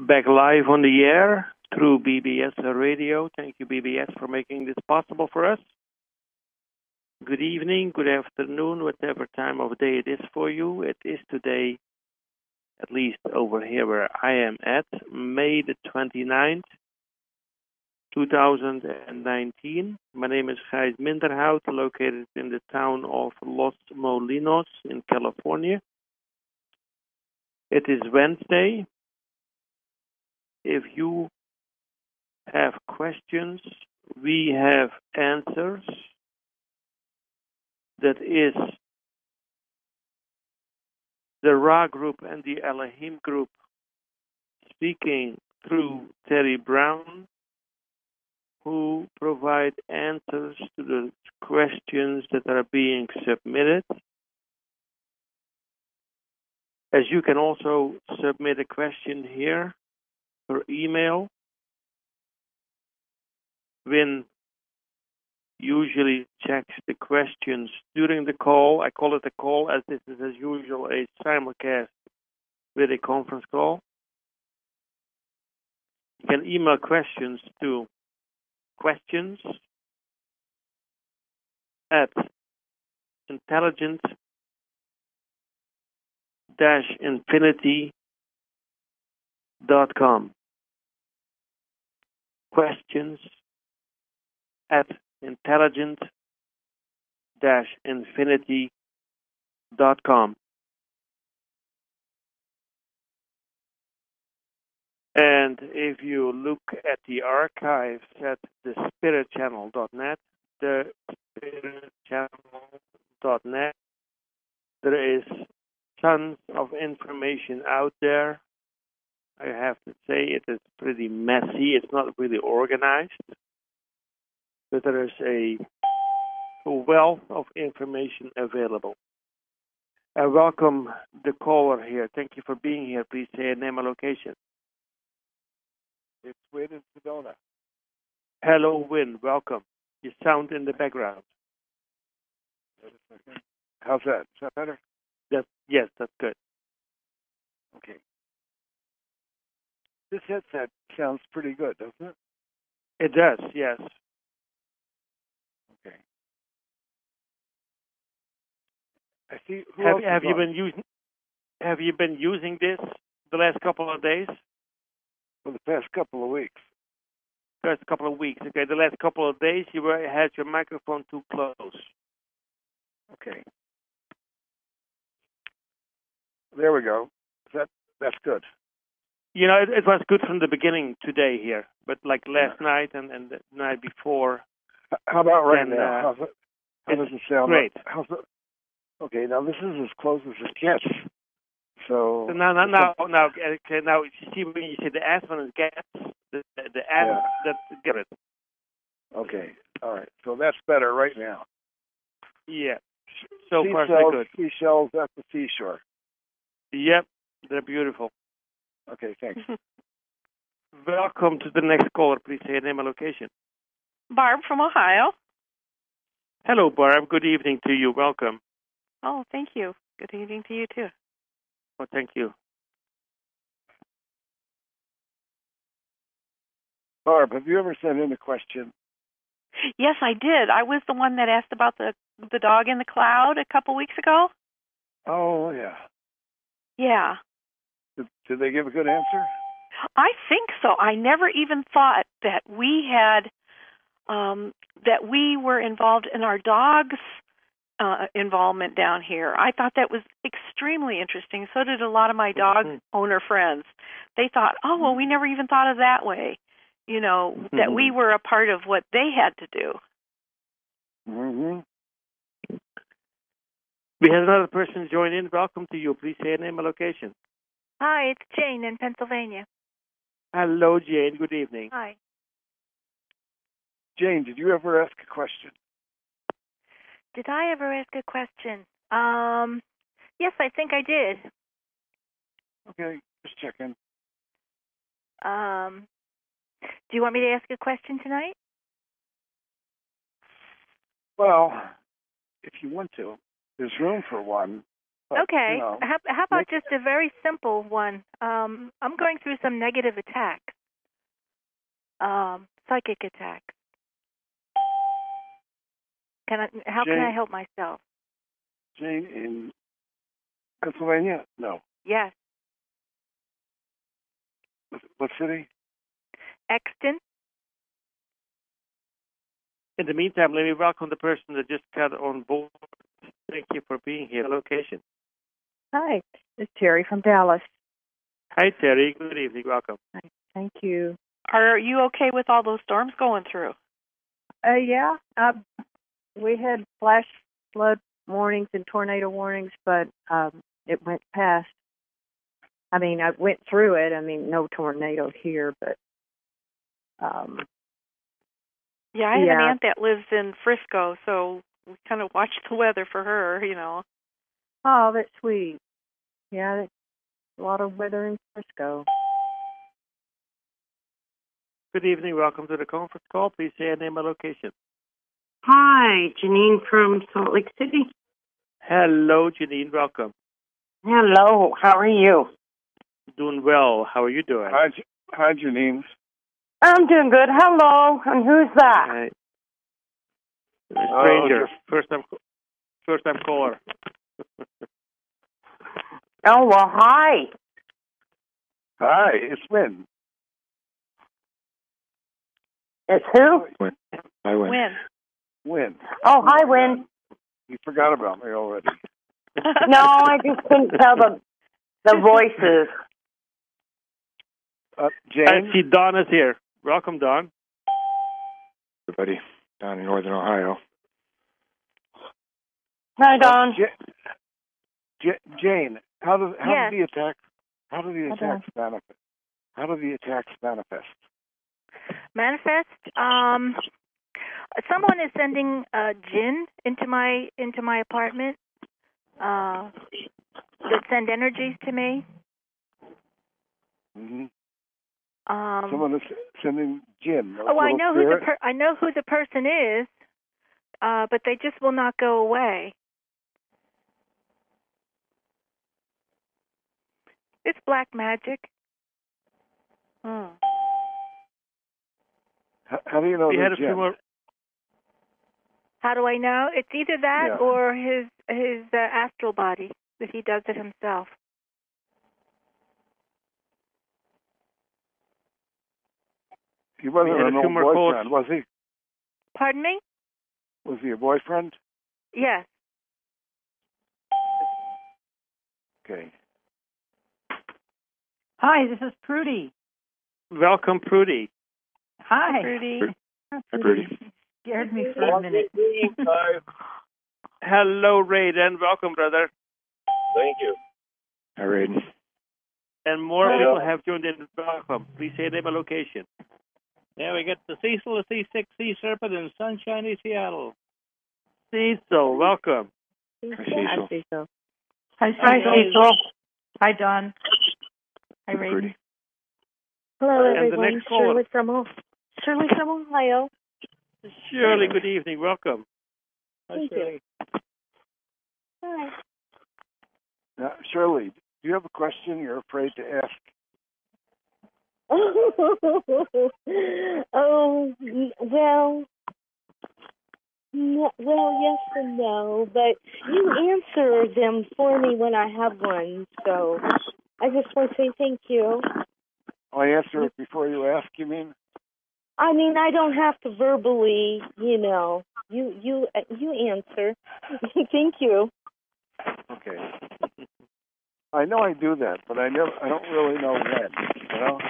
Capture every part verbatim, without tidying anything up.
back live on the air through B B S Radio. Thank you, B B S, for making this possible for us. Good evening, good afternoon, whatever time of day it is for you. It is today, at least over here where I am at, May the twenty-ninth, two thousand nineteen. My name is Gijs Minderhout, located in the town of Los Molinos in California. It is Wednesday. If you have questions, we have answers. That is the Ra group and the Elohim group speaking through Terry Brown, who provide answers to the questions that are being submitted. As you can also submit a question here per email. Win usually checks the questions during the call. I call it a call as this is, as usual, a simulcast with a conference call. You can email questions to questions at intelligent dash infinity dot com. Questions at intelligent dash infinity dot com. And if you look at the archives at the spirit channel dot net, the spirit channel dot net, there is tons of information out there. I have to say it is pretty messy. It's not really organized. But there is a wealth of information available. I welcome the caller here. Thank you for being here. Please say your name and location. It's Win in Sedona. Hello, Win. Welcome. You sound in the background. How's that? Is that better? That, yes, that's good. Okay. This headset sounds pretty good, doesn't it? It does, yes. Okay. I see. Who Have, else have is you on? been using? Have you been using this the last couple of days? For the past couple of weeks. First couple of weeks. Okay, the last couple of days you were, had your microphone too close. Okay. There we go. That that's good. You know, it, it was good from the beginning today here, but like last yeah. night and, and the night before. How about right then, now? Uh, How's it, how does it sound? Great. How's it? Okay, now this is as close as it gets. So, so now, now, now, now, okay, now, you see when you say the ass one is gets, the the, the ass yeah. that's get it. Okay, all right. So that's better right now. Yeah. So sea far, shells, so good. Seashells at the seashore. Yep, they're beautiful. Okay, thanks. Welcome to the next caller. Please say your name and location. Barb from Ohio. Hello, Barb. Good evening to you. Welcome. Oh, thank you. Good evening to you, too. Oh, thank you. Barb, have you ever sent in a question? Yes, I did. I was the one that asked about the the dog in the cloud a couple weeks ago. Oh, yeah. Yeah. Did, did they give a good answer? I think so. I never even thought that we had, um, that we were involved in our dog's uh, involvement down here. I thought that was extremely interesting. So did a lot of my dog mm-hmm. owner friends. They thought, oh, well, we never even thought of that way. You know, mm-hmm. that we were a part of what they had to do. Mm-hmm. We have another person join in. Welcome to you. Please say your name and location. Hi, it's Jane in Pennsylvania. Hello, Jane. Good evening. Hi. Jane, did you ever ask a question? Did I ever ask a question? Um, yes, I think I did. Okay, just checking. Um, do you want me to ask a question tonight? Well, if you want to, there's room for one. But, Okay. You know, how, how about make- just a very simple one? Um, I'm going through some negative attacks, um, psychic attacks. Can I? How can I Jane- help myself? Jane, in Pennsylvania? No. Yes, What, what city? Exton. In the meantime, let me welcome the person that just got on board. Thank you for being here. Location. Hi, it's Terry from Dallas. Hi, Terry. Good evening. Welcome. Thank you. Are you okay with all those storms going through? Uh, yeah, uh, we had flash flood warnings and tornado warnings, but um, it went past. I mean, I went through it. I mean, no tornado here, but um, Yeah, I have Yeah. an aunt that lives in Frisco, so we kind of watch the weather for her, you know. oh, that's sweet. Yeah, that's a lot of weather in Frisco. Good evening. Welcome to the conference call. Please say your name and location. Hi, Janine from Salt Lake City. Hello, Janine. Welcome. Hello, how are you? Doing well. How are you doing? Hi, J- hi, Janine. I'm doing good. Hello, and who's that? Hi. A Oh, stranger. just- First time, first time caller. Oh, well, hi. Hi, it's Win. It's who? I win. When? Win. Oh, hi, Win. You forgot about me already. No, I just couldn't tell the the voices. Uh, I Jane? see Don is here. Welcome, Don. Everybody down in northern Ohio. Hi, Don. Ja- Ja- Jane, how do how Yes. do the attacks how do the Hi, attacks manifest? How do the attacks manifest? Manifest. Um, someone is sending uh, gin into my into my apartment. Uh, that send energies to me. Mm-hmm. Um, Someone is sending Jim. a oh, I little know who the spirit. per- I know who the person is, uh, but they just will not go away. It's black magic. Hmm. How, how do you know We they're had a few Jim? more. How do I know? It's either that Yeah. or his his uh, astral body, if he does it himself. He wasn't We had an a few old more calls. boyfriend, was he? Pardon me? Was he a boyfriend? Yes. Okay. Hi, this is Prudy. Welcome, Prudy. Hi. Pretty. Hi, Hi, Prudy. Scared me for a minute. Hello, Raiden. Welcome, brother. Hi, Raiden. And more Hi. people have joined in. Welcome. Please say name and location. Yeah, we got the Cecil, the C six Sea Serpent, in sunshiny Seattle. Cecil, welcome. Hi, Hi, Cecil. Cecil. Hi, Hi, Cecil. Hi, Don. Hi, Hi, Raiden. Prudy. Hello, And the everyone. next caller. Shirley from O- Shirley from Ohio. Shirley, good evening. Welcome. Thank you. Hi. Now, Shirley, do you have a question you're afraid to ask? Oh, well, n- well, yes and no, but you answer them for me when I have one, so I just want to say thank you. Oh, I answer it before you ask, you mean? I mean, I don't have to verbally, you know, you you uh, you answer. Thank you. Okay. I know I do that, but I never I don't really know when, you know?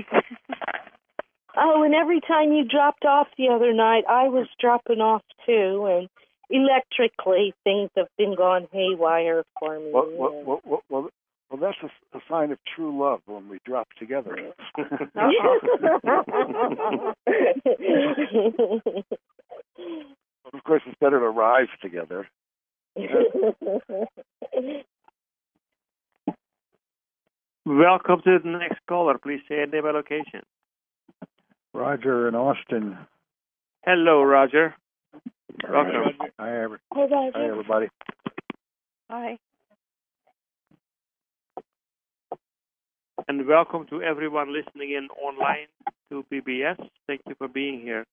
Oh, and every time you dropped off the other night, I was dropping off too, and electrically things have been going haywire for me. Well, well, well, well, well, well that's a, a sign of true love when we drop together. Of course, it's better to rise together. Welcome to the next caller. Please say your name and location. Roger in Austin. Hello, Roger. Welcome. Hi, every, Hey, Roger. hi everybody. Hi. And welcome to everyone listening in online to B B S. Thank you for being here.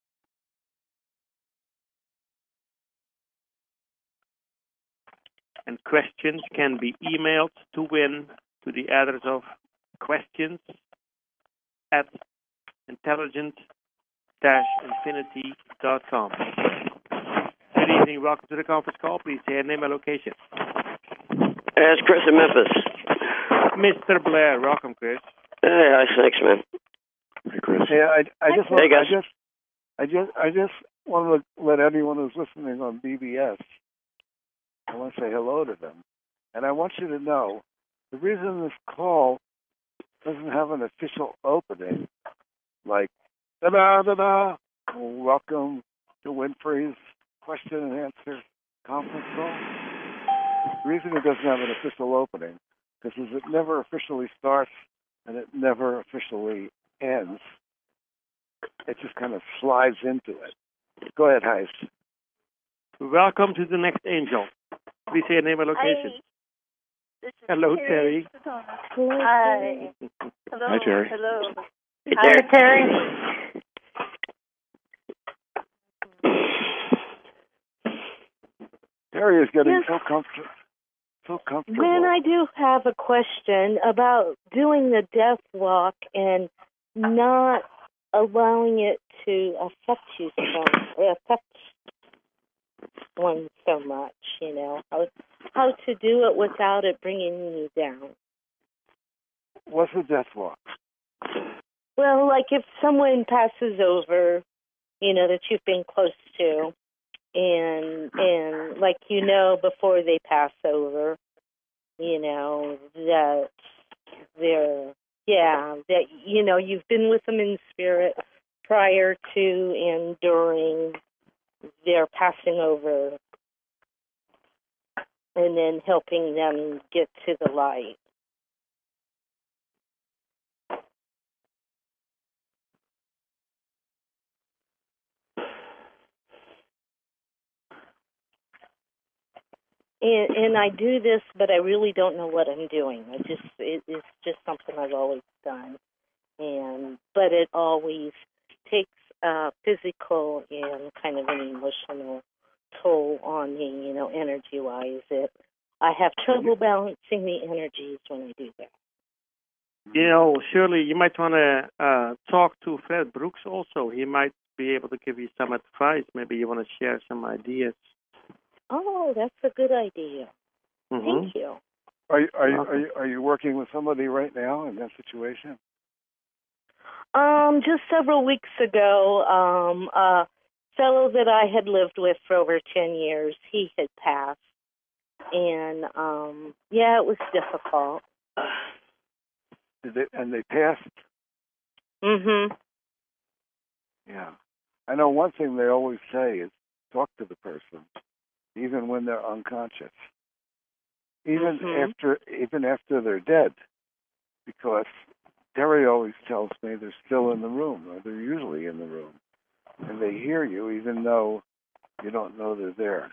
And questions can be emailed to Win to the address of questions at intelligent dash infinity dot com. Good evening. Welcome to the conference call. Please say your name and location. It's Chris in Memphis. Mister Blair. Welcome, Chris. Hey, hi, thanks, man. Hey, Chris. Yeah, I, I just, Hey, want, I guys. just, I just, I just want to let anyone who's listening on B B S, I want to say hello to them, and I want you to know the reason this call doesn't have an official opening, like da da da da, welcome to Winfrey's question and answer conference call. The reason it doesn't have an official opening because it never officially starts and it never officially ends. It just kind of slides into it. Go ahead, Heis. Welcome to the next angel. Please say your name and location. Hi. This is Hello, Terry. Terry. Hi. Hello. Hi, Terry. Hello. Hey, Terry. Terry. Terry is getting Yes. so comfortable. So comfortable. When I do have a question about doing the death walk and not allowing it to affect you so affect one so much, you know, how how to do it without it bringing you down. What's a death walk? Well, like if someone passes over, you know, that you've been close to, and and like you know before they pass over, you know, that they're yeah, that you know, you've been with them in spirit prior to and during their passing over, and then helping them get to the light. And, and I do this, but I really don't know what I'm doing. I just it, it's just something I've always done, and but it always takes a physical and kind of an emotional toll on me, you know, energy wise. It I have trouble balancing the energies when I do that. You know, Shirley, you might want to uh, talk to Fred Brooks also. He might be able to give you some advice. Maybe you want to share some ideas. Oh, that's a good idea. Mm-hmm. Thank you. Are you, are you are you are you working with somebody right now in that situation? Um, just several weeks ago, um, a fellow that I had lived with for over ten years, he had passed, and um, yeah, it was difficult. Did they, and they passed? Mhm. Yeah. I know one thing they always say is talk to the person, even when they're unconscious, even Mhm. after even after they're dead, because Terry always tells me they're still in the room, or they're usually in the room, and they hear you even though you don't know they're there.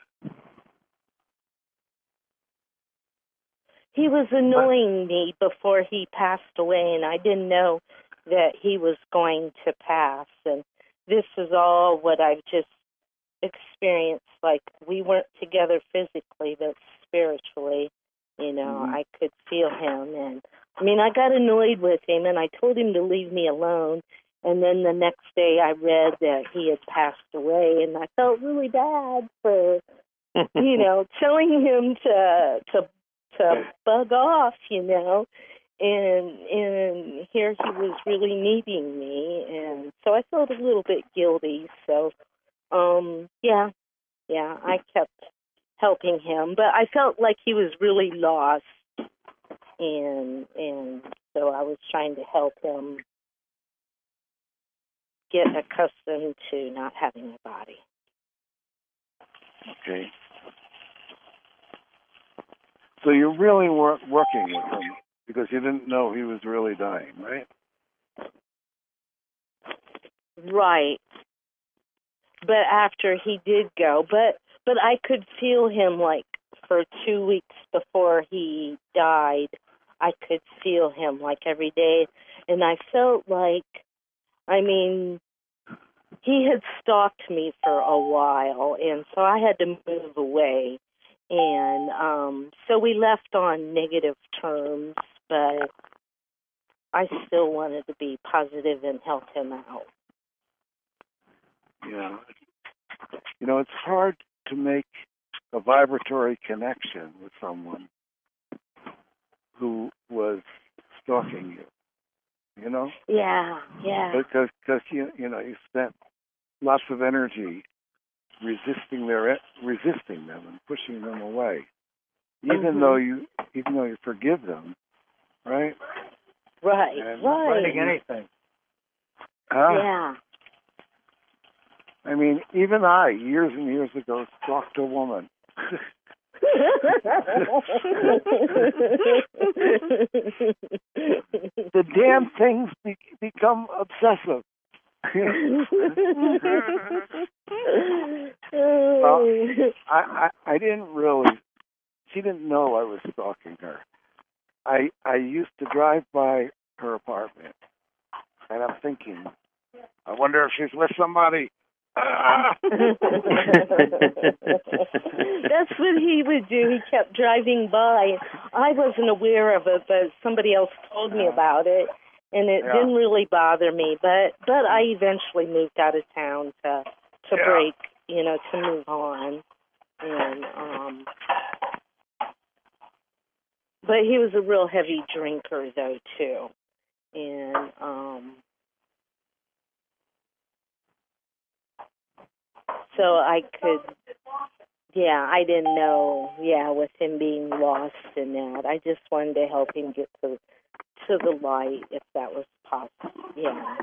He was annoying me before he passed away, and I didn't know that he was going to pass. And this is all what I've just experienced. Like, we weren't together physically, but spiritually, you know, Mhm. I could feel him. And, I mean, I got annoyed with him, and I told him to leave me alone. And then the next day I read that he had passed away, and I felt really bad for, you know, telling him to to to bug off, you know, and and here he was really needing me, and so I felt a little bit guilty. So, um, yeah, yeah, I kept helping him, but I felt like he was really lost, and and so I was trying to help him get accustomed to not having a body. Okay. So you really weren't working with him because you didn't know he was really dying, right? Right. But after he did go, but but I could feel him, like, for two weeks before he died. I could feel him like every day. And I felt like, I mean, he had stalked me for a while, and so I had to move away. And um, so we left on negative terms, but I still wanted to be positive and help him out. Yeah. You know, it's hard to make a vibratory connection with someone who was stalking you, you know? Yeah, yeah. Because, because you, you know, you spent lots of energy resisting their resisting them and pushing them away, even mm-hmm. though you even though you forgive them, right? Right, and right. Writing anything. Huh? Yeah. I mean, even I, years and years ago, stalked a woman. The damn things be- become obsessive. Well, I, I I didn't really. She didn't know I was stalking her. I I used to drive by her apartment, and I'm thinking, I wonder if she's with somebody. That's what he would do. He kept driving by. I wasn't aware of it, but somebody else told me about it, and it Yeah. didn't really bother me. But but I eventually moved out of town to to Yeah. break, you know, to move on. And um, but he was a real heavy drinker though too, and um. So I could, yeah, I didn't know, yeah, with him being lost in that. I just wanted to help him get to to the light, if that was possible. Yeah.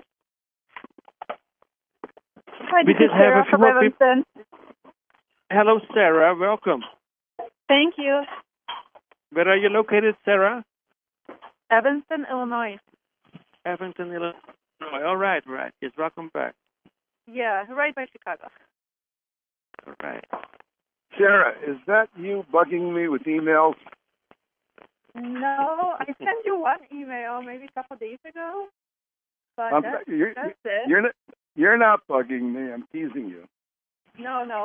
Hi, We this did is have Sarah a few from more people. Evanston. Hello, Sarah. Welcome. Thank you. Where are you located, Sarah? Evanston, Illinois. Evanston, Illinois. All right, right. Yes, welcome back. Yeah, right by Chicago. All right. Sarah, is that you bugging me with emails? No, I sent you one email maybe a couple of days ago. But I'm, that's, you're, that's it. You're not, you're not bugging me. I'm teasing you. No, no.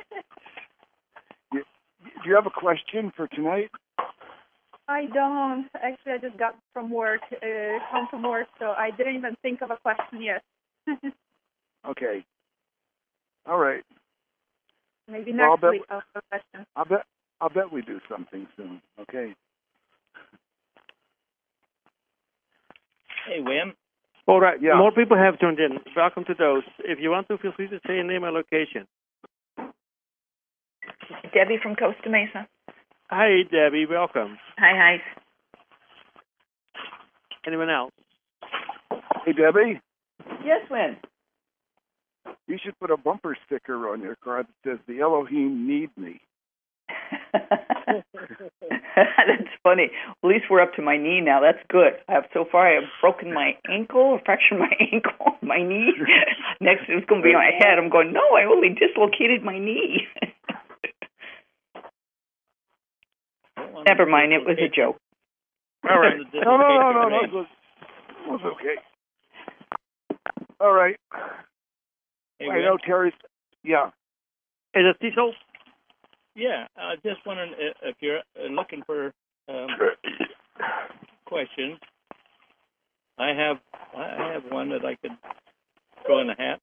you. Do you have a question for tonight? I don't. Actually, I just got from work, uh, home from work, so I didn't even think of a question yet. Okay. All right. Maybe Well, I'll next bet, week I'll have a question. I'll bet. I'll bet we do something soon. Okay. Hey, Wim. All right. Yeah. More people have tuned in. Welcome to those. If you want to, feel free to say your name and location. Debbie from Costa Mesa. Hi, Debbie. Welcome. Hi, hi. Anyone else? Hey, Debbie. Yes, Win. You should put a bumper sticker on your car that says, "The Elohim need me." That's funny. At least we're up to my knee now. That's good. I have so far I have broken my ankle, fractured my ankle, my knee. Next it's going to be my head. I'm going, no, I only dislocated my knee. Never mind. It was a joke. All right. No, no, no, no, no. It was, it was okay. All right. Hey, I know Terry's. Yeah. Is it Cecil? Yeah, I uh, just wondering if you're looking for um, questions. I have I have one that I could throw in the hat.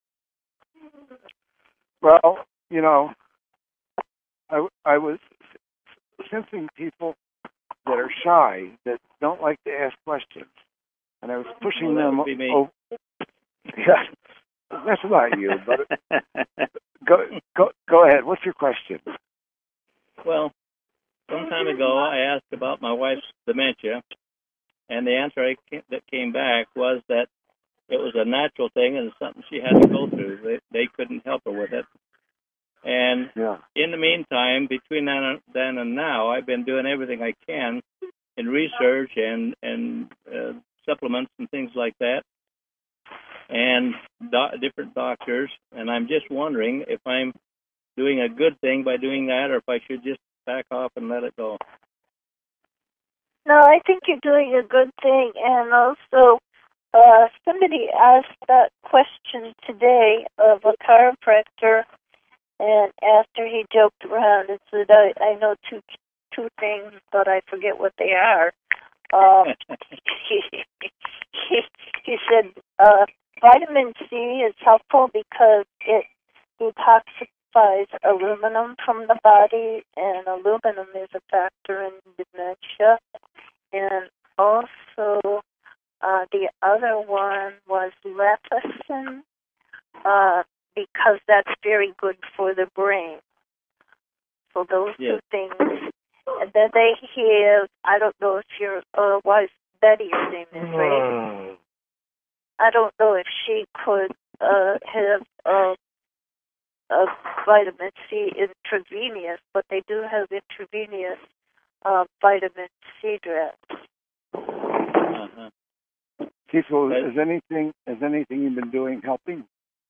Well, you know, I, I was sensing people that are shy, that don't like to ask questions, and I was pushing well, that them would be me. over. Yeah, that's not you, but go go go ahead. What's your question? Well, some time ago I asked about my wife's dementia, and the answer I came, that came back was that it was a natural thing and something she had to go through. They, they couldn't help her with it. And yeah. in the meantime, between then, then and now, I've been doing everything I can in research and, and uh, supplements and things like that, and do- different doctors. And I'm just wondering if I'm doing a good thing by doing that, or if I should just back off and let it go. No, I think you're doing a good thing. And also, uh, somebody asked that question today of a chiropractor, and after he joked around and said, I, I know two two things, but I forget what they are. Um, he, he, he said uh, vitamin C is helpful because it detoxifies aluminum from the body, and aluminum is a factor in dementia. And also, uh, the other one was lecithin, uh, because that's very good for the brain. So those Yes. two things. And then they have, I don't know if your uh, wife, Betty, your name is, right? I don't know if she could uh, have uh, a vitamin C intravenous, but they do have intravenous uh, vitamin C drops. Uh-huh. Cecil, is anything is anything you've been doing helping?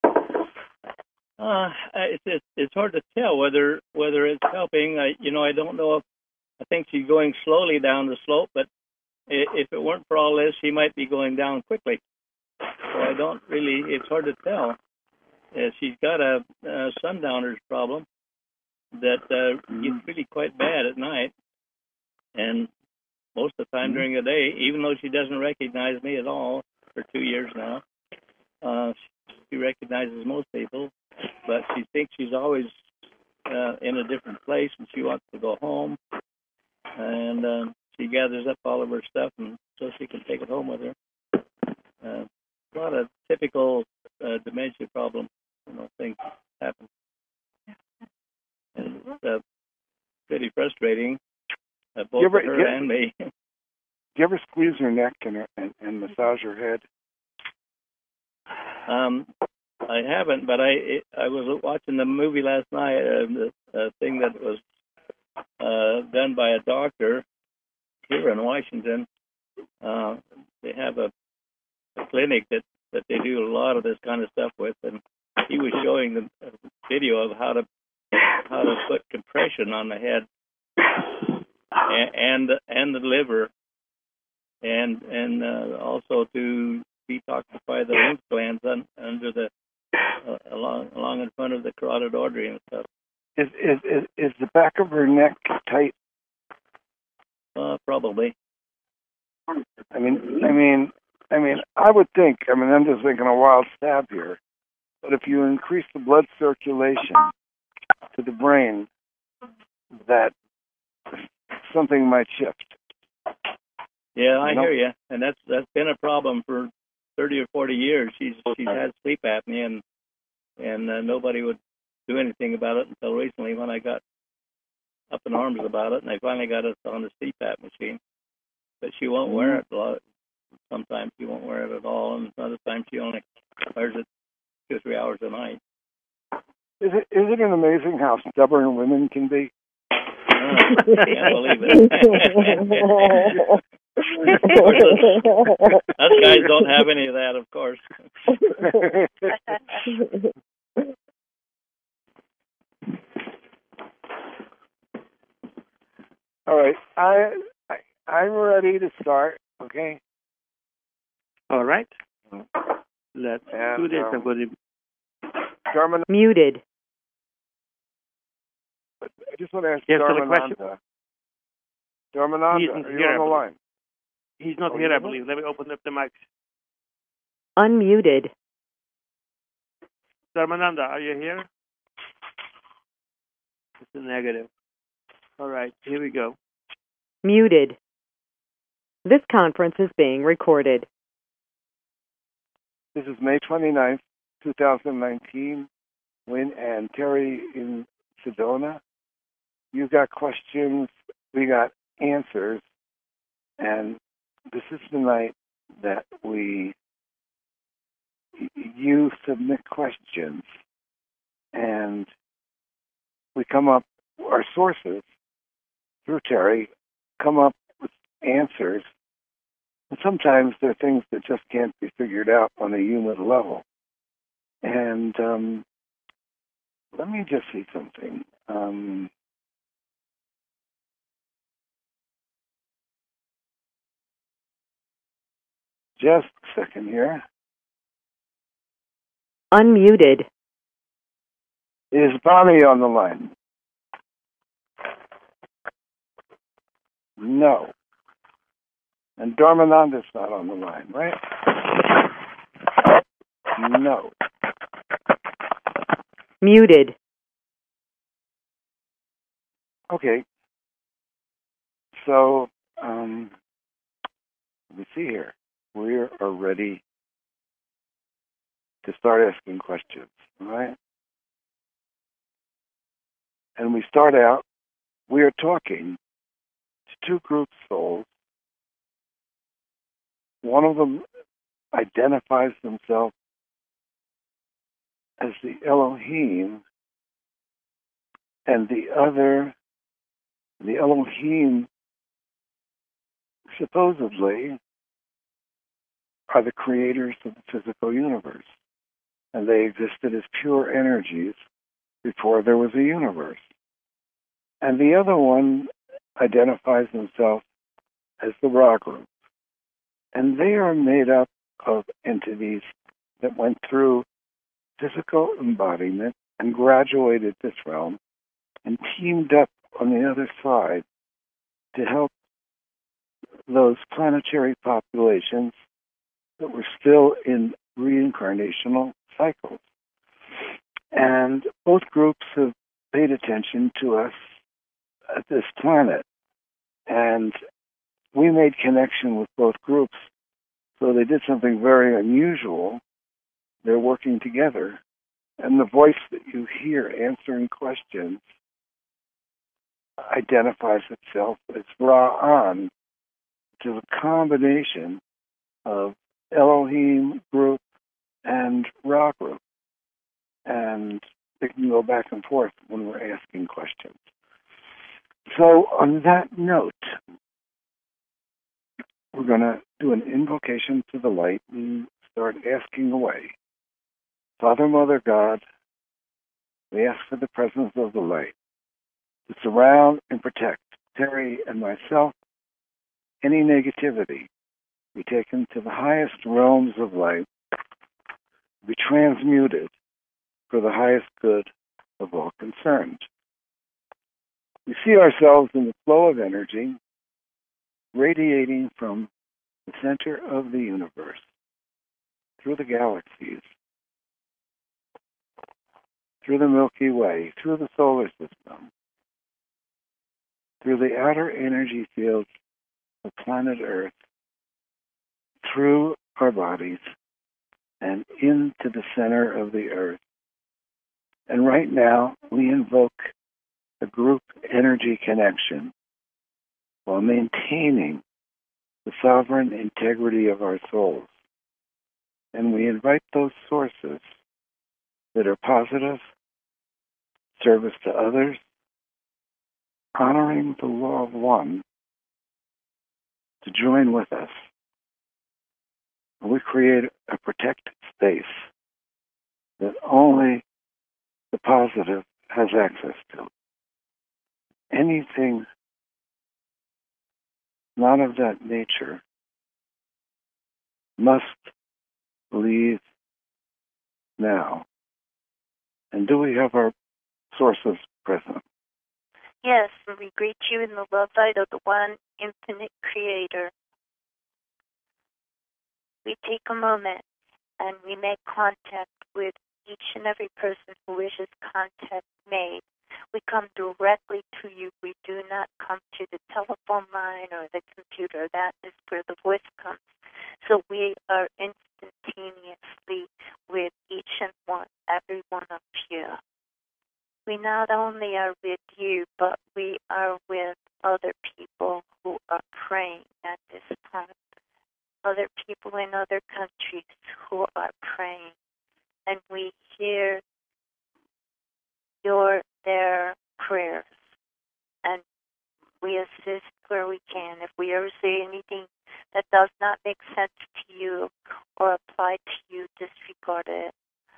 Uh, it's, it's it's hard to tell whether whether it's helping. I you know I don't know if I think she's going slowly down the slope, but i- if it weren't for all this, she might be going down quickly. So I don't really. It's hard to tell. Uh, she's got a, a sundowner's problem that uh, gets really quite bad at night, and most of the time during the day, even though she doesn't recognize me at all for two years now, uh, she recognizes most people, but she thinks she's always uh, in a different place, and she wants to go home, and uh, she gathers up all of her stuff and so she can take it home with her. Uh, a lot of typical uh, dementia problem, you know, things happen. And it's uh, pretty frustrating, uh, both You ever- for her you- and me. Do you ever squeeze her neck and, her, and, and massage her head? Um, I haven't, but I it, I was watching the movie last night, uh, the uh, thing that was uh, done by a doctor here in Washington. Uh, they have a, a clinic that, that they do a lot of this kind of stuff with, and he was showing the a video of how to how to put compression on the head and and, and the liver, and and uh, also to detoxify the lymph glands un, under the uh, along along in front of the carotid artery and stuff. Is is is, is the back of her neck tight? Uh, probably. I mean, I mean, I mean, I would think. I mean, I'm just thinking a wild stab here, but if you increase the blood circulation to the brain, that something might shift. Yeah, I No. hear you, and that's that's been a problem for thirty or forty years. She's she's had sleep apnea, and and uh, nobody would do anything about it until recently when I got up in arms about it, and they finally got us on the C PAP machine. But she won't wear it a lot. Sometimes she won't wear it at all, and other times she only wears it two or three hours a night. Is it isn't it amazing how stubborn women can be? Uh, can't believe it. Us guys don't have any of that, of course. All right, I, I I'm ready to start. Okay. All right. Let's And, do this. um, I'm going to Dharman, Muted. I just want to ask You have still a question? Dharmananda. Dharmananda, He isn't are you here, I on the believe. line? He's not Oh, here, he's I not? believe. Let me open up the mic. Unmuted. Dharmananda, are you here? It's a negative. All right, here we go. Muted. This conference is being recorded. This is May twenty-ninth, twenty nineteen. Wynn and Terry in Sedona. You got questions, we got answers, and this is the night that we you submit questions, and we come up, our sources through Terry come up with answers, and sometimes there are things that just can't be figured out on a human level. And um, let me just see something. Um, Just a second here. Unmuted. Is Bonnie on the line? No. And Dormananda's not on the line, right? No. Muted. Okay. So, um, let me see here. We are ready to start asking questions, all right? And we start out, we are talking to two group souls. One of them identifies themselves as the Elohim, and the other, the Elohim, supposedly are the creators of the physical universe. And they existed as pure energies before there was a universe. And the other one identifies himself as the Ra group. And they are made up of entities that went through physical embodiment and graduated this realm and teamed up on the other side to help those planetary populations that were still in reincarnational cycles. And both groups have paid attention to us at this planet. And we made connection with both groups. So they did something very unusual. They're working together. And the voice that you hear answering questions identifies itself as Ra'an, which is a combination of Elohim group and Ra group. And they can go back and forth when we're asking questions. So on that note, we're going to do an invocation to the light and start asking away. Father, Mother, God, we ask for the presence of the light to surround and protect Terry and myself. Any negativity be taken to the highest realms of light, be transmuted for the highest good of all concerned. We see ourselves in the flow of energy radiating from the center of the universe, through the galaxies, through the Milky Way, through the solar system, through the outer energy fields of planet Earth, through our bodies, and into the center of the Earth. And right now, we invoke a group energy connection while maintaining the sovereign integrity of our souls. And we invite those sources that are positive, service to others, honoring the law of one, to join with us. And we create a protected space that only the positive has access to. Anything not of that nature must leave now. And do we have our sources present? Yes, and we greet you in the love light of the one infinite creator. We take a moment and we make contact with each and every person who wishes contact made. We come directly to you. We do not come to the telephone line or the computer. That is where the voice comes. So we are instantaneously with each and one, every one of you. We not only are with you, but we are with other people who are praying at this time. Other people in other countries who are praying. And we hear your their prayers. And we assist where we can. If we ever say anything that does not make sense to you or apply to you, disregard it.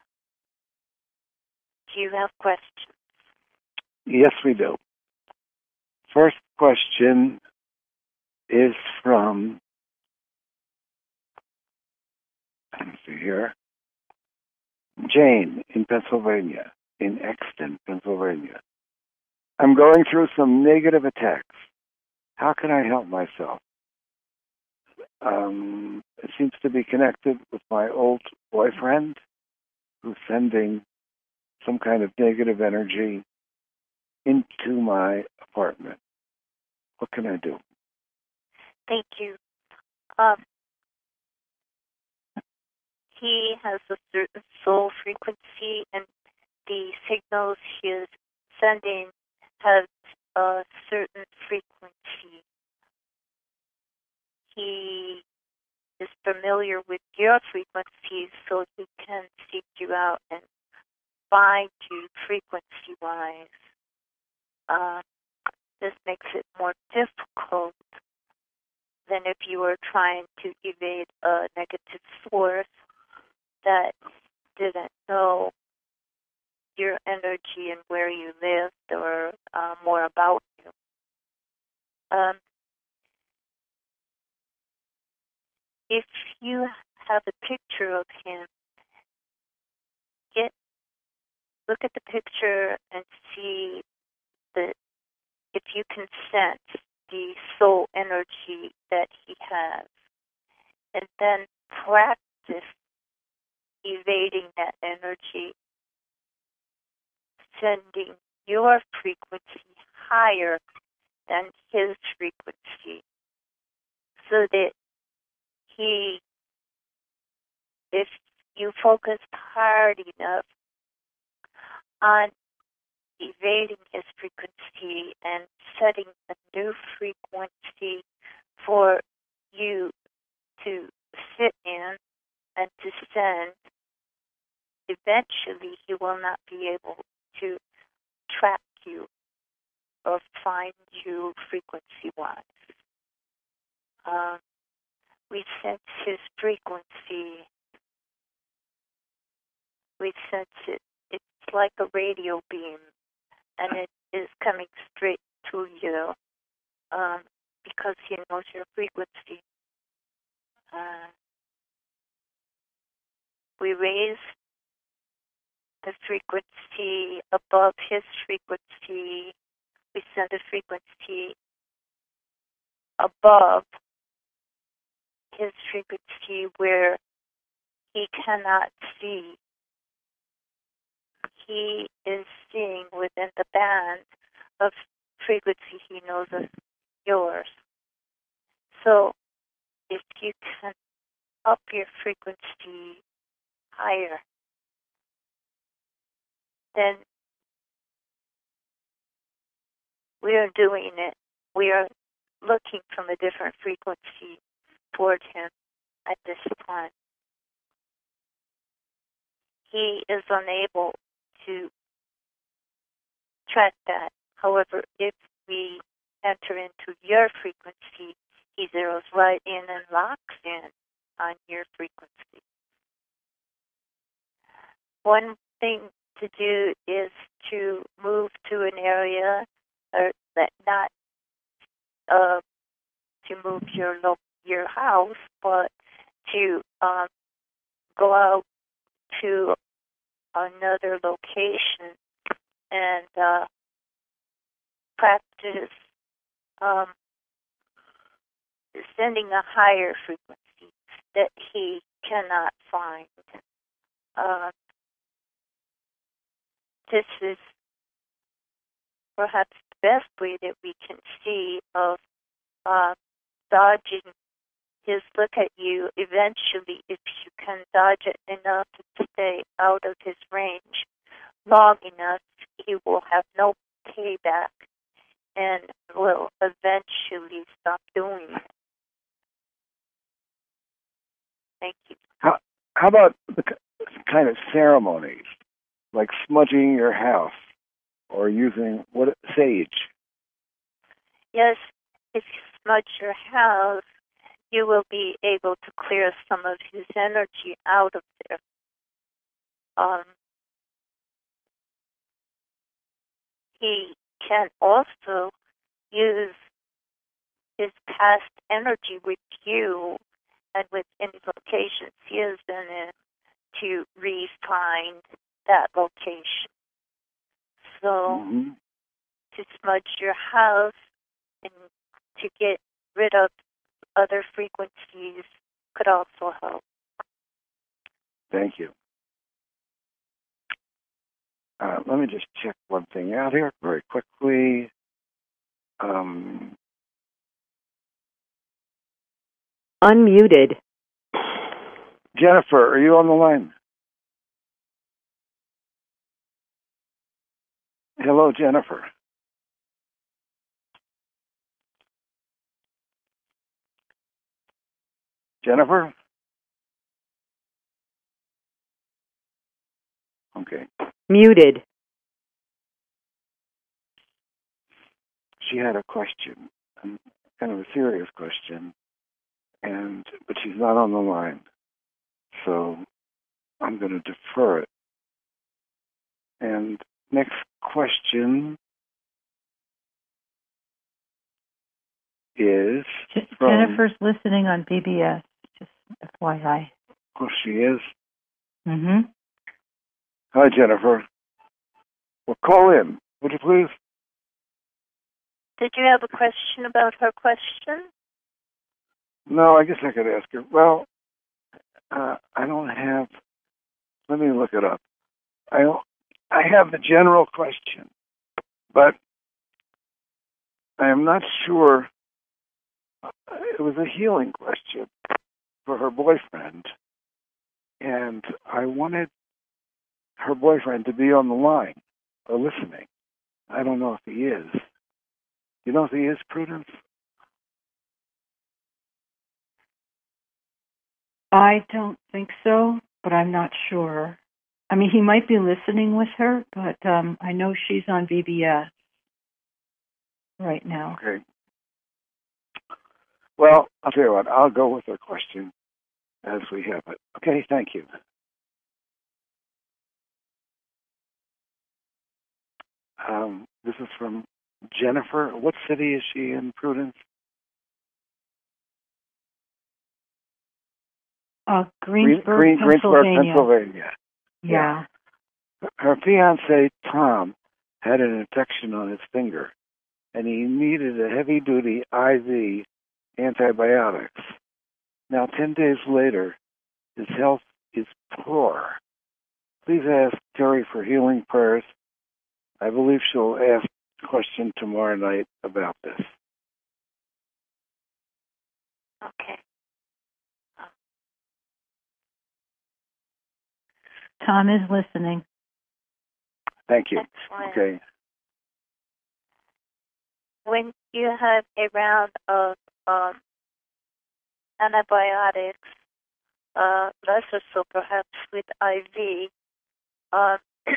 Do you have questions? Yes, we do. First question is from let's see here. Jane in Pennsylvania, in Exton, Pennsylvania. I'm going through some negative attacks. How can I help myself? Um, it seems to be connected with my old boyfriend who's sending some kind of negative energy into my apartment. What can I do? Thank you. Um, he has a certain soul frequency, and the signals he is sending have a certain frequency. He is familiar with your frequencies, so he can seek you out and find you frequency-wise. Uh, this makes it more difficult than if you were trying to evade a negative source that didn't know your energy and where you lived or uh, more about you. Um, if you have a picture of him, get look at the picture and see that if you can sense the soul energy that he has, and then practice evading that energy, sending your frequency higher than his frequency, so that he, if you focus hard enough on evading his frequency and setting a new frequency for you to sit in and to send, eventually he will not be able to track you or find you frequency-wise. Um, we sense his frequency. We sense it. It's like a radio beam, and it is coming straight to you um, because he knows your frequency. Uh, we raise the frequency above his frequency. We send a frequency above his frequency where he cannot see. He is seeing within the band of frequency he knows of yours. So if you can up your frequency higher, then we are doing it. We are looking from a different frequency toward him at this time. He is unable to track that. However, if we enter into your frequency, he zeroes right in and locks in on your frequency. One thing to do is to move to an area, or that not uh, to move your lo- your house, but to um, go out to another location and uh, practice um, sending a higher frequency that he cannot find. Uh, this is perhaps the best way that we can see of uh, dodging his look at you. Eventually, if you can dodge it enough to stay out of his range long enough, he will have no payback and will eventually stop doing it. Thank you. How, how about the kind of ceremonies, like smudging your house or using what sage? Yes, if you smudge your house, you will be able to clear some of his energy out of there. Um, he can also use his past energy with you and with any locations he has been in, to re-find that location. So Mm-hmm. to smudge your house and to get rid of other frequencies could also help. Thank you. Uh, let me just check one thing out here very quickly. Um, Unmuted. Jennifer, are you on the line? Hello, Jennifer. Jennifer? Okay. Muted. She had a question, um, kind of a serious question, and but she's not on the line, so I'm going to defer it. And next question is from, Jennifer's listening on B B S, just F Y I. oh, she is? Mm-hmm. Hi, Jennifer. Well, call in, would you please? Did you have a question about her question? No, I guess I could ask her. Well, uh, I don't have, let me look it up. I don't, I have the general question, but I am not sure. It was a healing question for her boyfriend, and I wanted her boyfriend to be on the line or listening. I don't know if he is. You know if he is, Prudence? I don't think so, but I'm not sure. I mean, he might be listening with her, but um, I know she's on B B S right now. Okay. Well, I'll tell you what, I'll go with her question as we have it. Okay, thank you. Um, this is from Jennifer. What city is she in, Prudence? Uh, Greensburg, Green, Green, Pennsylvania. Greensburg, Pennsylvania. Yeah. Her fiancé, Tom, had an infection on his finger, and he needed a heavy-duty I V antibiotics. Now, ten days later, his health is poor. Please ask Terry for healing prayers. I believe she'll ask a question tomorrow night about this. Okay. Tom is listening. Thank you. Excellent. Okay. When you have a round of um, antibiotics, uh, lesser so perhaps with I V, uh,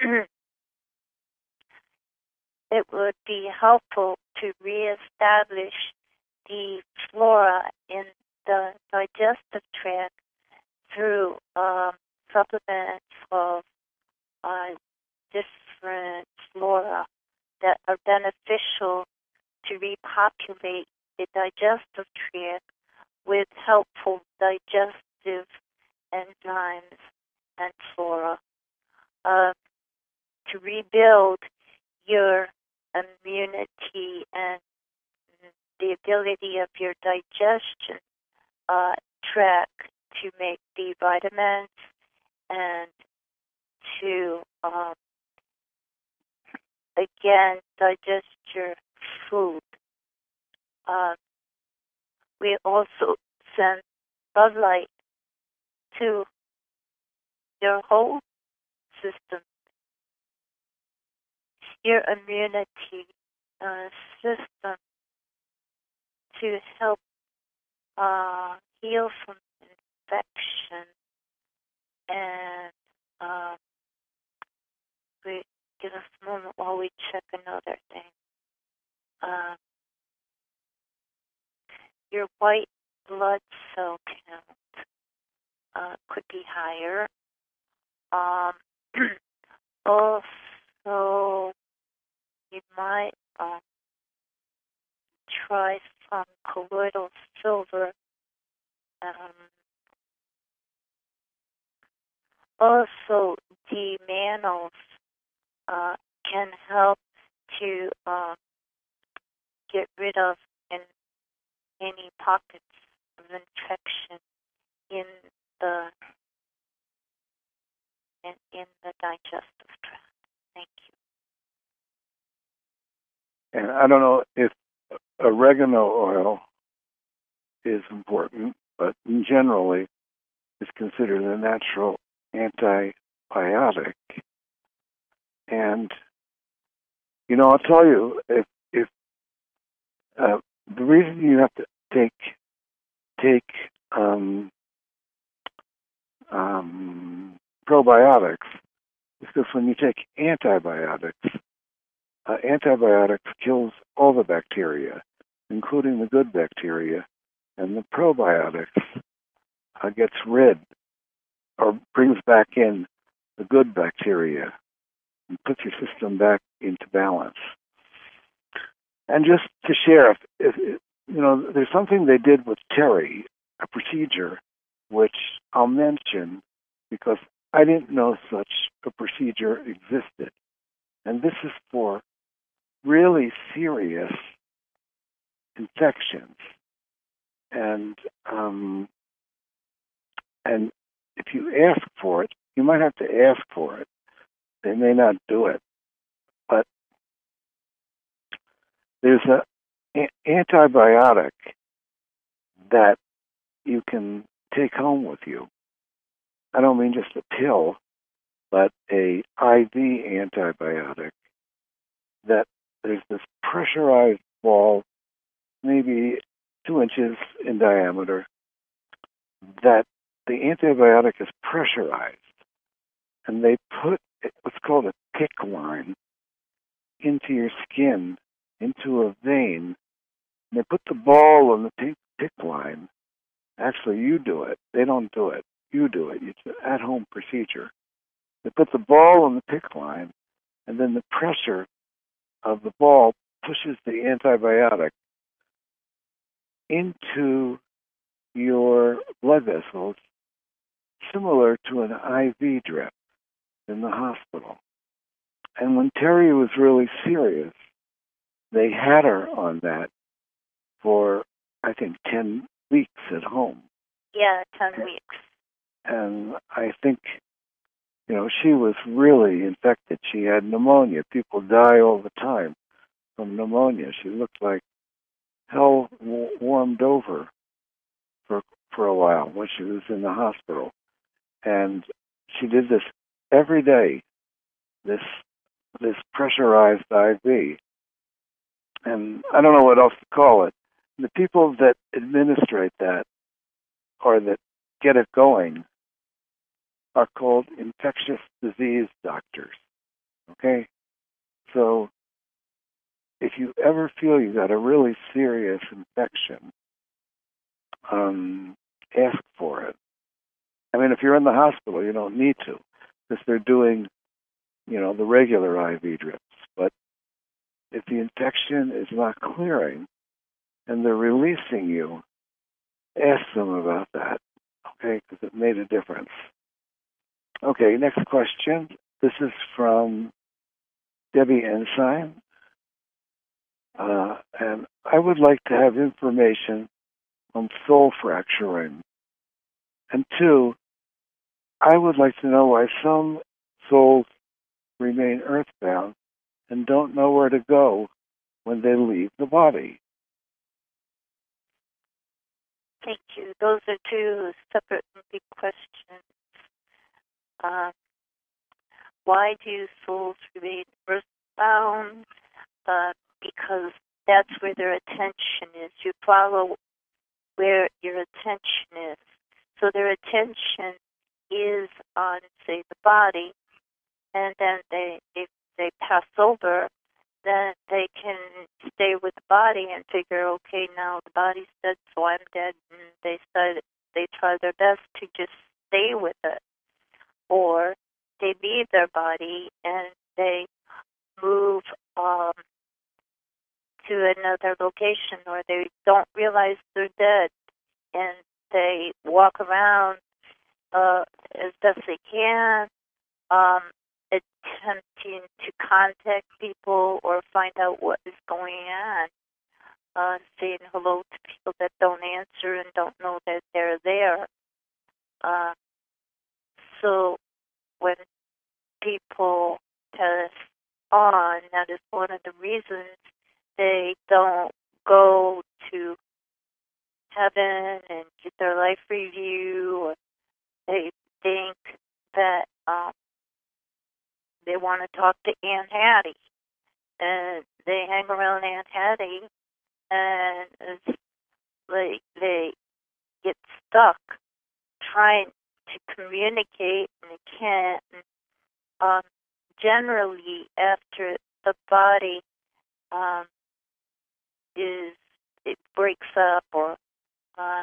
it would be helpful to reestablish the flora in the digestive tract through um, supplements of uh, different flora that are beneficial to repopulate the digestive tract with helpful digestive enzymes and flora. Uh, to rebuild your immunity and the ability of your digestion uh, tract to make the vitamins and to, um, again, digest your food. Um, we also send sunlight to your whole system, your immunity uh, system, to help uh, heal from infection. And um, we give us a moment while we check another thing. Um, your white blood cell count uh, could be higher. Um, also, you might um, try some colloidal silver. Um, also the mannose uh, can help to uh, get rid of in, any pockets of infection in the in, in the digestive tract. Thank you. And I don't know if oregano oil is important, but generally it's considered a natural antibiotic. And, you know, I'll tell you, if, if uh, the reason you have to take take um, um, probiotics is because when you take antibiotics, uh, antibiotics kills all the bacteria, including the good bacteria, and the probiotics uh, gets rid or brings back in the good bacteria and puts your system back into balance. And just to share, if, if you know, there's something they did with Terry, a procedure, which I'll mention because I didn't know such a procedure existed. And this is for really serious infections. And um, and if you ask for it, you might have to ask for it. They may not do it. But there's a, an antibiotic that you can take home with you. I don't mean just a pill, but a I V antibiotic that there's this pressurized ball, maybe two inches in diameter, that the antibiotic is pressurized. And they put what's called a PICC line into your skin, into a vein. And they put the ball on the PICC line. Actually, you do it. They don't do it. You do it. It's an at-home procedure. They put the ball on the PICC line, and then the pressure of the ball pushes the antibiotic into your blood vessels, similar to an I V drip in the hospital. And when Terry was really serious, they had her on that for, I think, ten weeks at home. Yeah, ten weeks. And I think, you know, she was really infected. She had pneumonia. People die all the time from pneumonia. She looked like hell warmed over for for a while when she was in the hospital. And she did this every day, this this pressurized I V. And I don't know what else to call it. The people that administrate that or that get it going are called infectious disease doctors. Okay? So if you ever feel you got a really serious infection, um, ask for it. I mean, if you're in the hospital, you don't need to, because they're doing, you know, the regular I V drips. But if the infection is not clearing and they're releasing you, ask them about that, okay, because it made a difference. Okay, next question. This is from Debbie Ensign. Uh, and I would like to have information on soul fracturing. And two, I would like to know why some souls remain earthbound and don't know where to go when they leave the body. Thank you. Those are two separate and big questions. Uh, why do souls remain earthbound? Uh, because that's where their attention is. You follow where your attention is. So their attention is on, say, the body, and then they if they pass over, then they can stay with the body and figure, okay, now the body's dead, so I'm dead, and they start, they try their best to just stay with it. Or they leave their body and they move um, to another location, or they don't realize they're dead, and they walk around uh, as best they can, um, attempting to contact people or find out what is going on, uh, saying hello to people that don't answer and don't know that they're there. Uh, so when people pass on, that is one of the reasons they don't go to heaven and get their life review, or they think that um, they want to talk to Aunt Hattie, and they hang around Aunt Hattie, and it's like they get stuck trying to communicate, and they can't. And, um, generally, after the body um, is it breaks up, or um,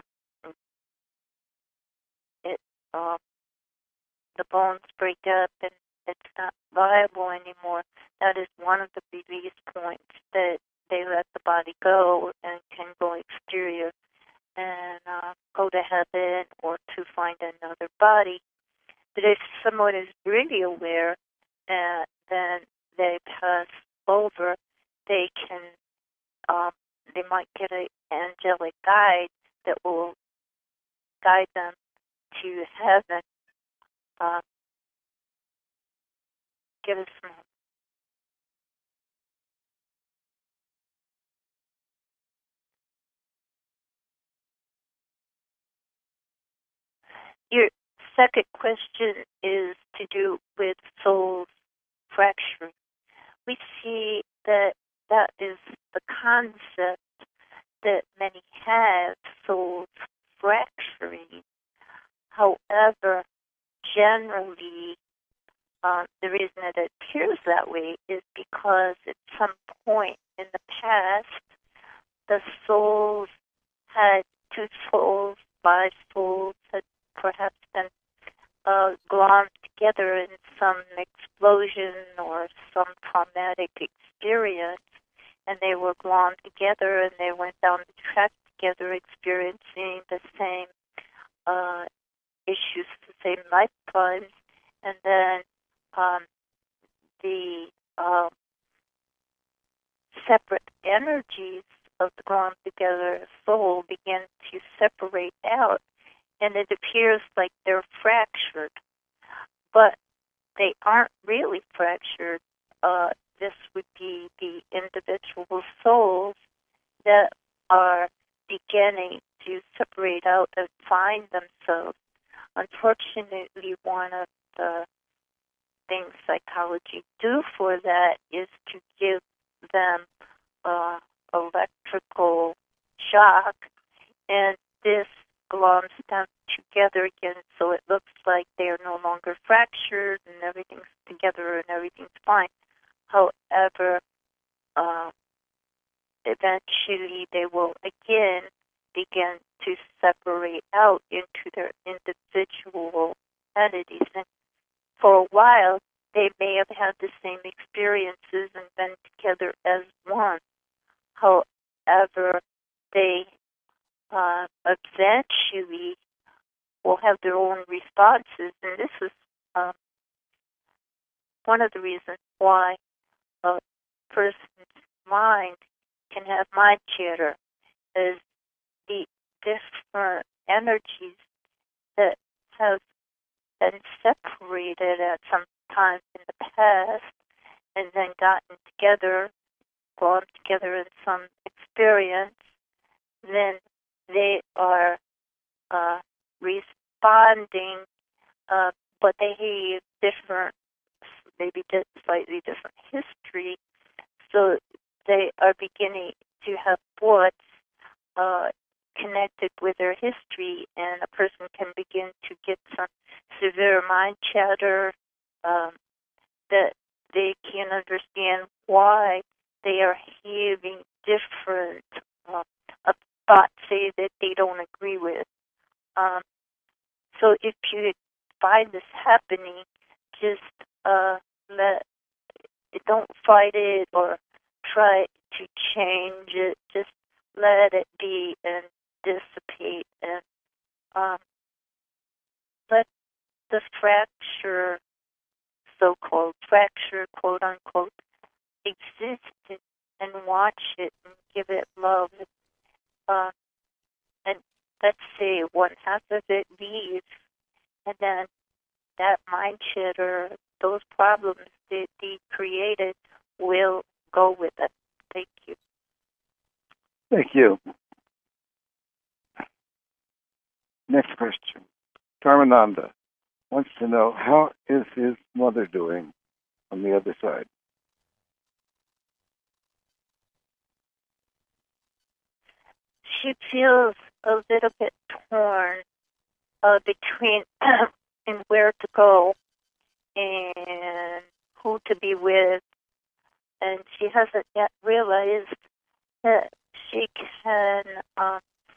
it um, the bones break up and it's not viable anymore, that is one of the release points that they let the body go and can go exterior and uh, go to heaven or to find another body. But if someone is really aware, uh, then they pass over, they can, um, they might get an angelic guide that will guide them to heaven. Uh, give us some. Your second question is to do with souls fracturing. We see that that is the concept that many have, souls fracturing. However, generally, um, the reason that it appears that way is because at some point in the past, the souls had two souls, five souls, had perhaps been uh, glommed together in some explosion or some traumatic experience, and they were glommed together and they went down the track together experiencing the same uh, issues, the same lifetimes, and then um, the uh, separate energies of the glommed together soul begin to separate out, and it appears like they're fractured, but they aren't really fractured. Uh, this would be the individual souls that are beginning to separate out and find themselves. Unfortunately, one of the things psychology do for that is to give them uh, electrical shock, and this gloms them together again, so it looks like they are no longer fractured and everything's together and everything's fine. However, uh, eventually they will again begin to separate out into their individual entities. And for a while, they may have had the same experiences and been together as one. However, they uh, eventually will have their own responses, and this is um, one of the reasons why a person's mind can have mind chatter, is the different energies that have been separated at some time in the past and then gotten together, glommed together in some experience, then they are uh, responding, uh, but they have different, maybe slightly different history, so they are beginning to have thoughts uh, connected with their history, and a person can begin to get some severe mind chatter um, that they can't understand why they are having different uh, uh, thoughts, say, that they don't agree with. Um, so if you find this happening, just uh, let don't fight it or try to change it. Just let it be and dissipate, and um, let the fracture, so-called fracture, quote unquote, existed and watch it and give it love. Uh, and let's say one half of it leaves, and then that mind shed or those problems that they created will go with it. Thank you. Thank you. Next question. Karmananda wants to know, how is his mother doing on the other side? She feels a little bit torn uh, between and where to go and who to be with, and she hasn't yet realized that she can uh,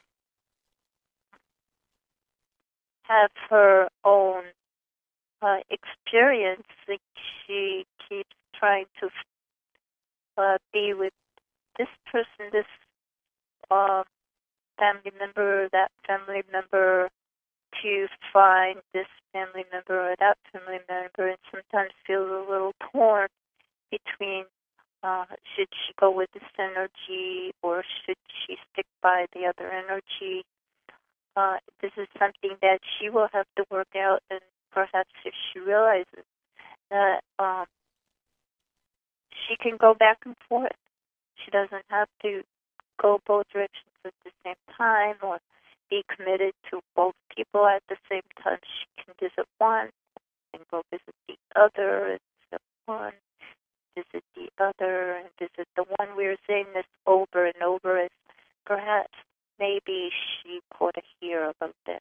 have her own uh, experience. Like she keeps trying to uh, be with this person, this uh, family member, that family member, to find this family member or that family member, and sometimes feels a little torn between uh, should she go with this energy or should she stick by the other energy. Uh, this is something that she will have to work out, and perhaps if she realizes that um, she can go back and forth. She doesn't have to go both directions at the same time or be committed to both people at the same time. She can visit one and go visit the other, and visit one, visit the other, and visit the one. We're saying this over and over as perhaps maybe she ought to hear about that.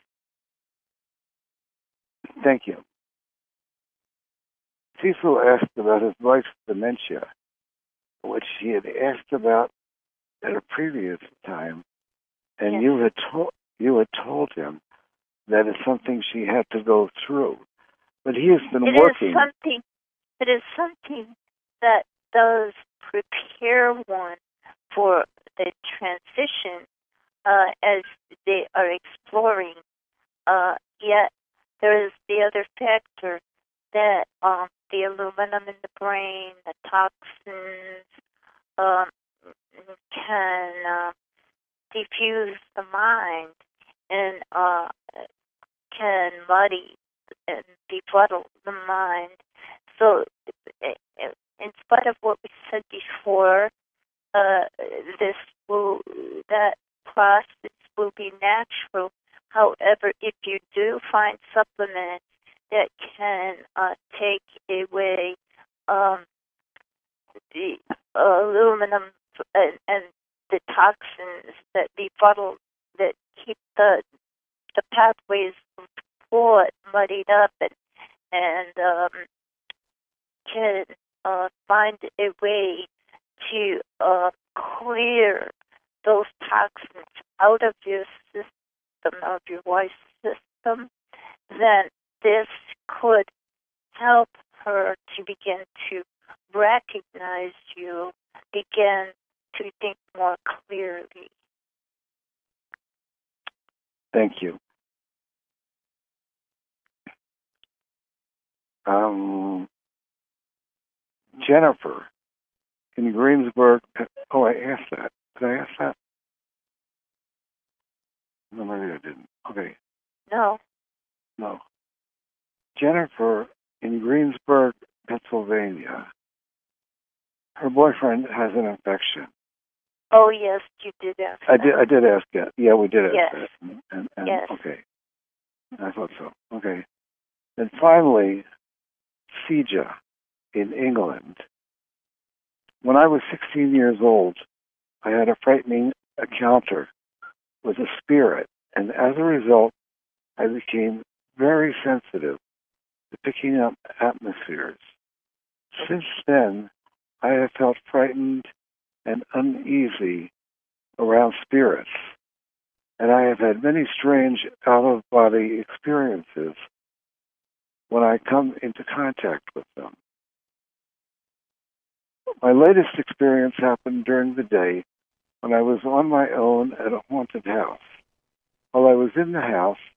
Thank you. Cecil asked about his wife's dementia, which he had asked about at a previous time, and yes. you had told you had told him that it's something she had to go through. But he has been it working. Is something, it is something that does prepare one for the transition uh, as they are exploring. Uh, yet there is the other factor that um, the aluminum in the brain, the toxins, um, can uh, diffuse the mind and uh, can muddy and befuddle the mind. So, in spite of what we said before, uh, this will that process will be natural. However, if you do find supplements that can uh, take away um, the aluminum and, and the toxins that befuddle, that keep the the pathways of thought muddied up, and and um, can uh, find a way to uh, clear those toxins out of your system, of your wife's system, then this could help her to begin to recognize you, begin to think more clearly. Thank you. Um, Jennifer in Greensburg. Oh, I asked that. Did I ask that? No, maybe I didn't. Okay. No. No. Jennifer in Greensburg, Pennsylvania. Her boyfriend has an infection. Oh yes, you did ask. I that. did. I did ask that. Yeah, we did ask yes. that. And, and, and, yes. Okay. I thought so. Okay. And finally, Sija in England. When I was sixteen years old, I had a frightening encounter with a spirit, and as a result, I became very sensitive to picking up atmospheres. Since then, I have felt frightened and uneasy around spirits, and I have had many strange out-of-body experiences when I come into contact with them. My latest experience happened during the day when I was on my own at a haunted house. While I was in the house,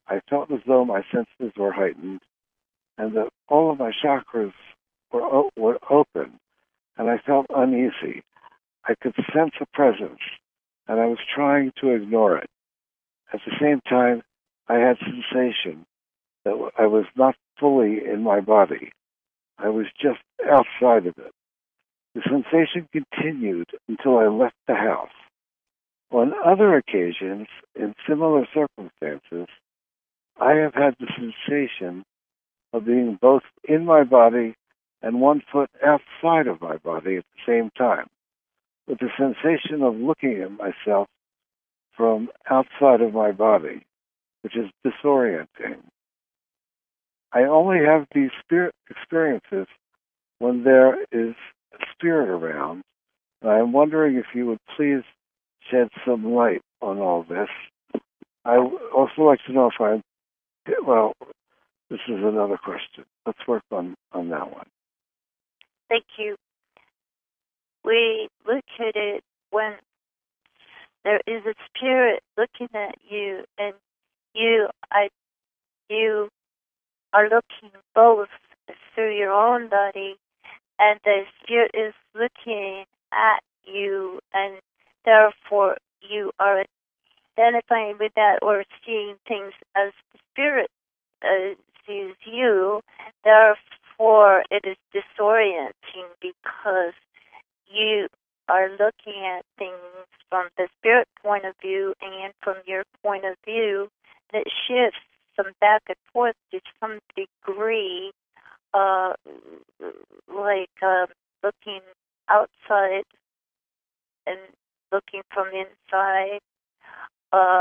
I felt as though my senses were heightened and that all of my chakras were, o- were open, and I felt uneasy. I could sense a presence, and I was trying to ignore it. At the same time, I had sensation that I was not fully in my body. I was just outside of it. The sensation continued until I left the house. On other occasions, in similar circumstances, I have had the sensation of being both in my body and one foot outside of my body at the same time, with the sensation of looking at myself from outside of my body, which is disorienting. I only have these spirit experiences when there is a spirit around, and I'm wondering if you would please shed some light on all this. I would also like to know if I'm, well, this is another question. Let's work on, on that one. Thank you. We look at it when there is a spirit looking at you, and you, I, you are looking both through your own body, and the spirit is looking at you, and therefore you are identifying with that or seeing things as the spirit uh, sees you. Therefore, it is disorienting because you are looking at things from the spirit point of view and from your point of view. That shifts some back and forth to some degree, uh, like uh, looking outside and looking from inside. Um,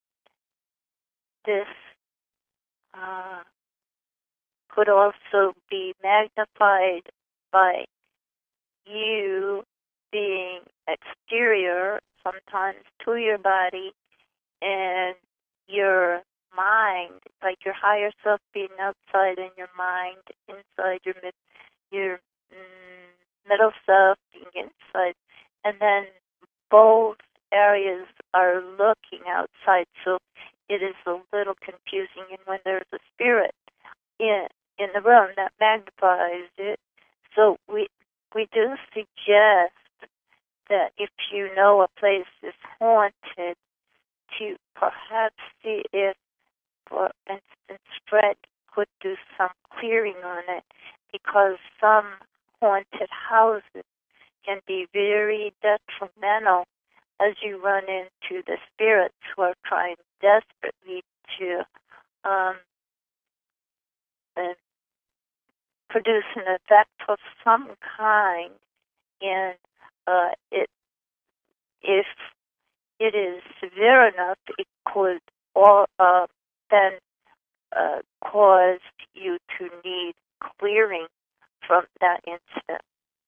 this uh, could also be magnified by you being exterior sometimes to your body and your mind, like your higher self being outside and your mind inside, your mid, your mm, middle self being inside, and then both areas are looking outside, so it is a little confusing. And when there's a spirit in in the room, that magnifies it. So we we do suggest that if you know a place is haunted, to perhaps see if, for instance, Fred could do some clearing on it, because some haunted houses can be very detrimental as you run into the spirits who are trying desperately to um, uh, produce an effect of some kind, and uh, it, if it is severe enough, it could all uh, then uh, cause you to need clearing from that incident.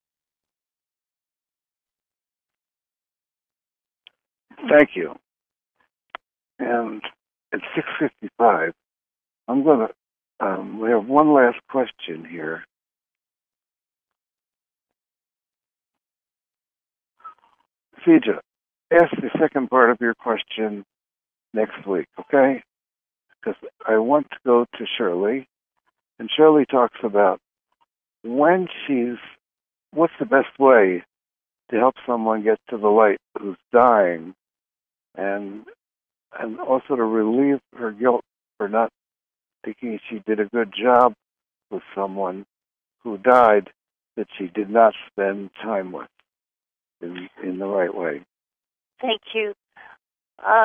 Thank you. And at six fifty-five, I'm going to, um, we have one last question here. Fija, ask the second part of your question next week, okay? Because I want to go to Shirley, and Shirley talks about when she's, what's the best way to help someone get to the light who's dying, and and also to relieve her guilt for not thinking she did a good job with someone who died that she did not spend time with in, in the right way. Thank you. Uh,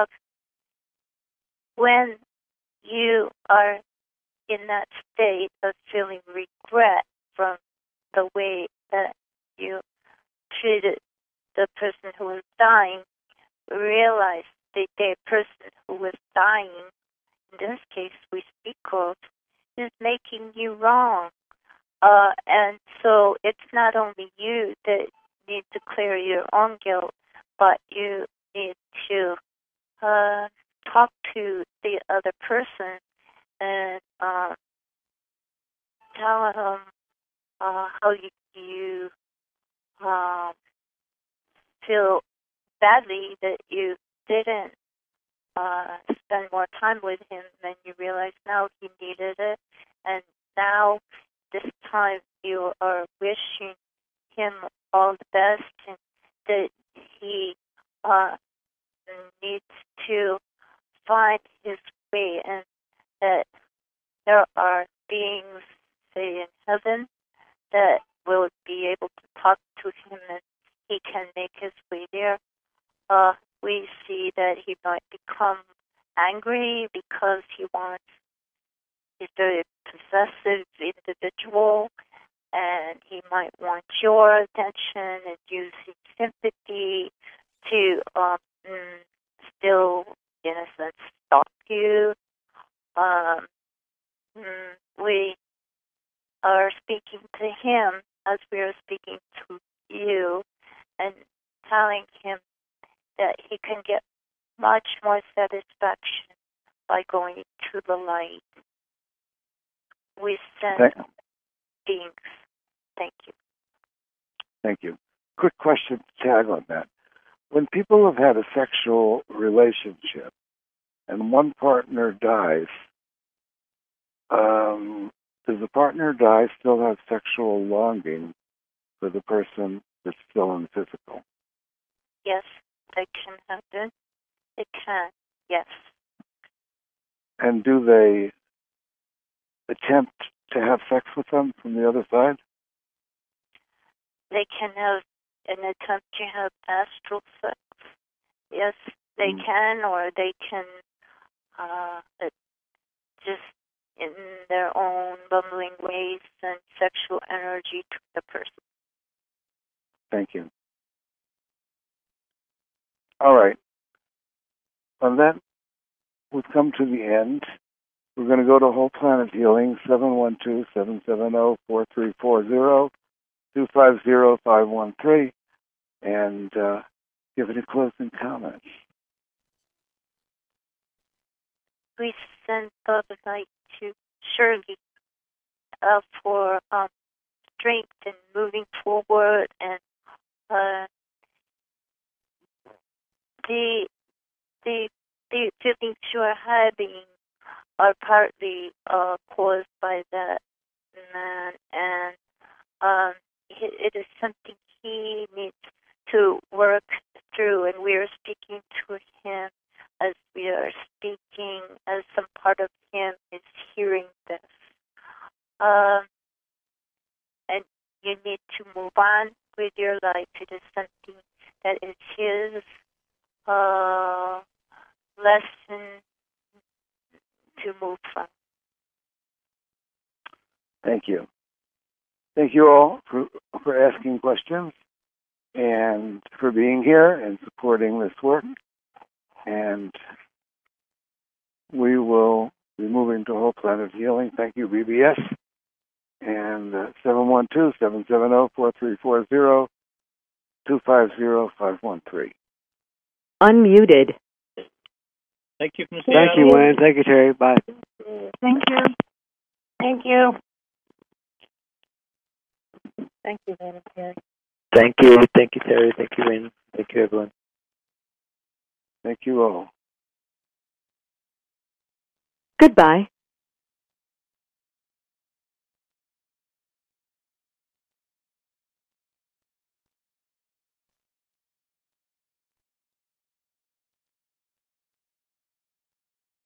when you are in that state of feeling regret from the way that you treated the person who was dying, realize that the person who was dying, in this case we speak of, is making you wrong. Uh, and so it's not only you that need to clear your own guilt, but you need to uh, talk to the other person and uh, tell them uh, how you, you uh, feel badly that you didn't uh, spend more time with him, and you realize now he needed it, and now this time you are wishing him all the best, and that he uh, needs to find his way, and that there are beings, say, in heaven that will be able to talk to him, and he can make his way there. Uh, we see that he might become angry because he wants, he's a very possessive individual, and he might want your attention and using sympathy to um, mm, still, in a sense, stalk you. Um, mm, we are speaking to him as we are speaking to you and telling him that he can get much more satisfaction by going to the light. We send Thank, beings. Thank you. thank you. Quick question to tag on that. When people have had a sexual relationship and one partner dies, um, does the partner die still have sexual longing for the person that's still in the physical? Yes, that can happen. It can, yes. And do they attempt to have sex with them from the other side? They can have an attempt to have astral sex. Yes, they mm. can, or they can uh, just in their own bumbling ways send sexual energy to the person. Thank you. All right. On that, we've come to the end. We're going to go to Whole Planet Healing, seven one two, seven seven zero, four three four zero, two five zero, five one three, and uh, give any closing comments. We send love and light to Shirley uh, for um, strength and moving forward, and uh, the, the, the feelings you are having are partly uh, caused by that man, and um, it, it is something he needs to work through, and we are speaking to him as we are speaking, as some part of him is hearing this. Um, and you need to move on with your life. It is something that is his uh, lesson to move from. Thank you. Thank you all for, for asking questions and for being here and supporting this work. And we will be moving to Whole Planet Healing. Thank you, B B S. And uh, seven one two, seven seven zero, four three four zero, two five zero, five one three. Unmuted. Thank you, Miz Thank you, Wayne. Thank you, Terry. Bye. Thank you. Thank you. Thank you, Vanna Terry. Thank you. Thank you, Terry. Thank you, Wayne. Thank you, everyone. Thank you all. Goodbye.